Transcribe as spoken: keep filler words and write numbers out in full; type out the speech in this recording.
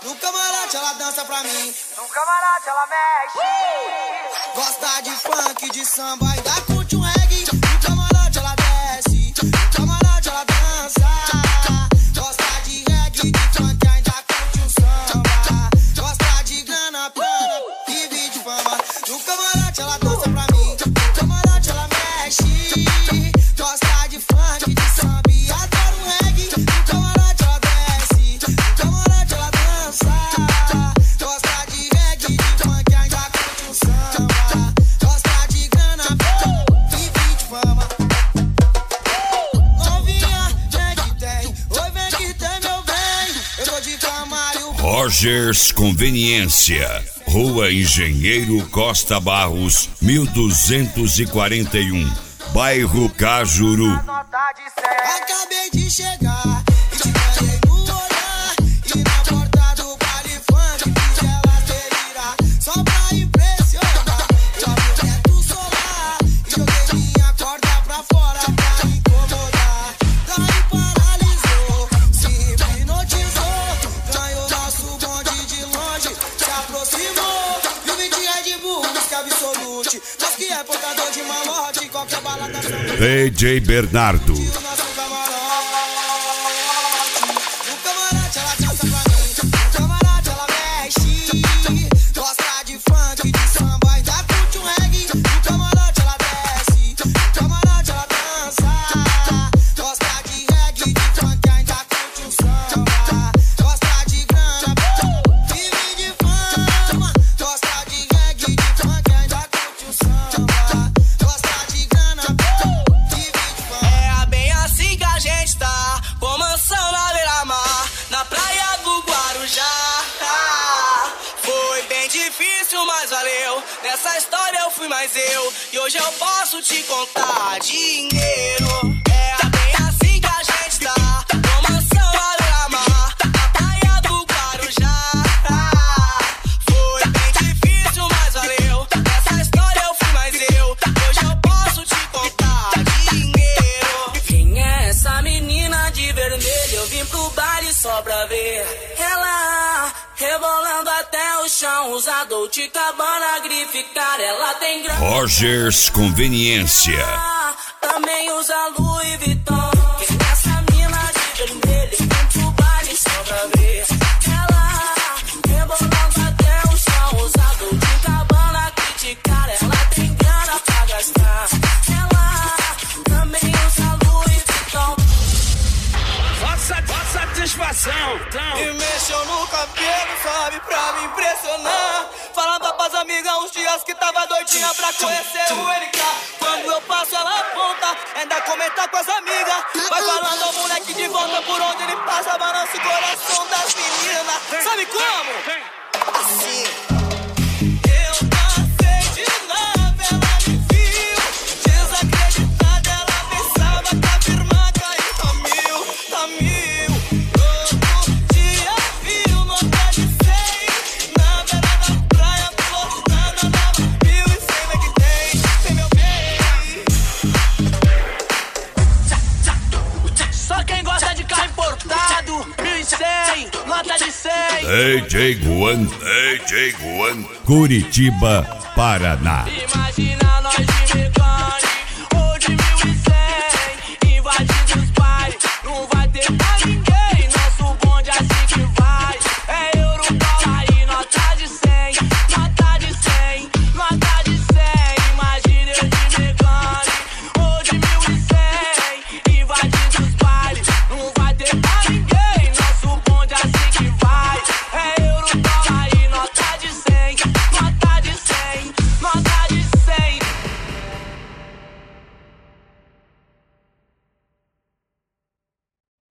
No camarote ela dança pra mim. No camarote ela mexe. Gosta de funk, de samba, ainda curte um reggae. No camarote ela desce. No camarote ela dança. Gosta de reggae, de funk, ainda curte um samba. Gosta de grana, plana, vive de fama. No camarote ela dança pra mim. No camarote ela mexe. Gosta de funk, de samba, e adora um reggae. No camarote ela desce. No camarote ela dança. Gosta de reggae, de funk, ainda curte um samba. Gosta de grana, vive de fama. Novinha, vem que tem. Oi, vem que tem, meu bem. Eu vou de Camário. Rogers Conveniência, Rua Engenheiro Costa Barros, mil duzentos e quarenta e um, bairro Cajuru. Acabei de chegar e te ganhei no olhar. E na porta do baile funk fiz ela delirar. Só pra impressionar, eu abri o teto solar e joguei minha corda pra fora pra incomodar. Daí paralisou, se hipnotizou. Ganhou nosso bonde de longe, se aproximou. Vive de Red Bull, música absolute. Nós que é portador de malote, qualquer balada samba. D J Bernardo. Mas valeu, nessa história eu fui mais eu. E hoje eu posso te contar dinheiro. É bem assim que a gente tá, com mansão à beira-mar, na praia do Guarujá. Foi bem difícil, mas valeu, nessa história eu fui mais eu. Hoje eu posso te contar dinheiro. Quem é essa menina de vermelho? Eu vim pro baile só pra ver ela rebolando até o chão, usa Dolce Gabbana, grife, cara, ela tem grana. Rogers Conveniência. Também usa Louis Vuitton. Quem é essa mina de vermelho? Vem pro baile só pra ver ela rebolando até o chão, usa Dolce Gabbana, grife, cara, ela tem grana pra gastar. Ela também usa Louis Vuitton. Só satisfação, então. E mexeu no cabelo, sabe, pra me impressionar. Falando pras amigas uns dias que tava doidinha pra conhecer o N K. Quando eu passo ela aponta, ainda comenta com as amigas. Vai falando ao moleque de volta por onde ele passa, balança o coração das meninas. Sabe como? Assim. Eu passei de nave, ela me viu. Desacreditada, ela pensava que a firma caiu a mil, a mil. Nota de cem. D J Guan, D J Guan, Curitiba, Paraná. Imagina nós de